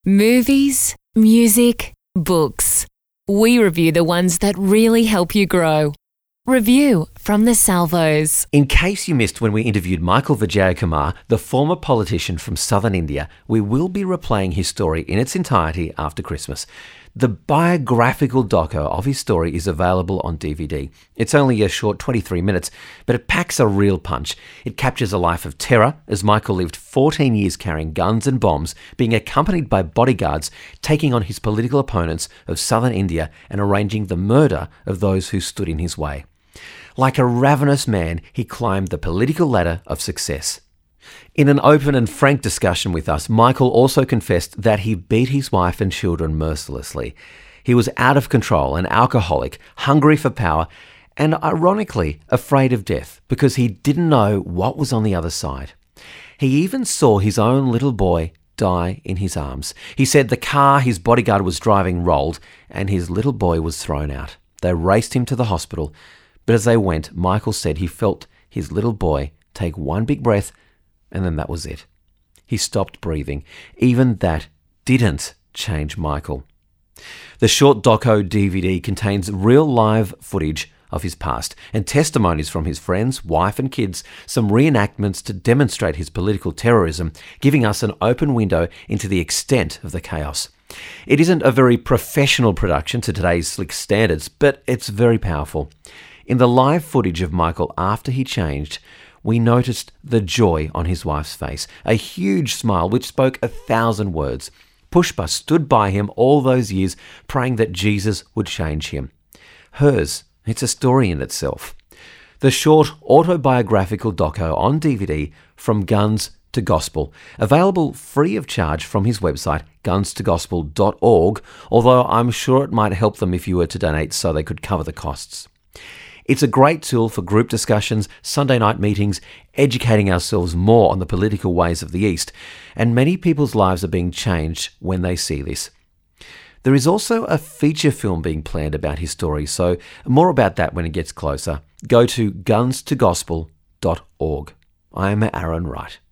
Movies, music, books. We review the ones that really help you grow. Review from the Salvos. In case you missed when we interviewed Michael Vijayakumar, the former politician from southern India, we will be replaying his story in its entirety after Christmas. The biographical doco of his story is available on DVD. It's only a short 23 minutes, but it packs a real punch. It captures a life of terror as Michael lived 14 years carrying guns and bombs, being accompanied by bodyguards, taking on his political opponents of southern India and arranging the murder of those who stood in his way. Like a ravenous man, he climbed the political ladder of success. In an open and frank discussion with us, Michael also confessed that he beat his wife and children mercilessly. He was out of control, an alcoholic, hungry for power, and ironically afraid of death because he didn't know what was on the other side. He even saw his own little boy die in his arms. He said the car his bodyguard was driving rolled and his little boy was thrown out. They raced him to the hospital, but as they went, Michael said he felt his little boy take one big breath and then that was it. He stopped breathing. Even that didn't change Michael. The short doco DVD contains real live footage of his past and testimonies from his friends, wife and kids, some reenactments to demonstrate his political terrorism, giving us an open window into the extent of the chaos. It isn't a very professional production to today's slick standards, but it's very powerful. In the live footage of Michael after he changed, we noticed the joy on his wife's face, a huge smile which spoke 1,000 words. Pushpa stood by him all those years, praying that Jesus would change him. Hers, it's a story in itself. The short autobiographical doco on DVD, From Guns to Gospel, available free of charge from his website, gunstogospel.org, although I'm sure it might help them if you were to donate so they could cover the costs. It's a great tool for group discussions, Sunday night meetings, educating ourselves more on the political ways of the East, and many people's lives are being changed when they see this. There is also a feature film being planned about his story, so more about that when it gets closer. Go to gunstogospel.org. I am Aaron Wright.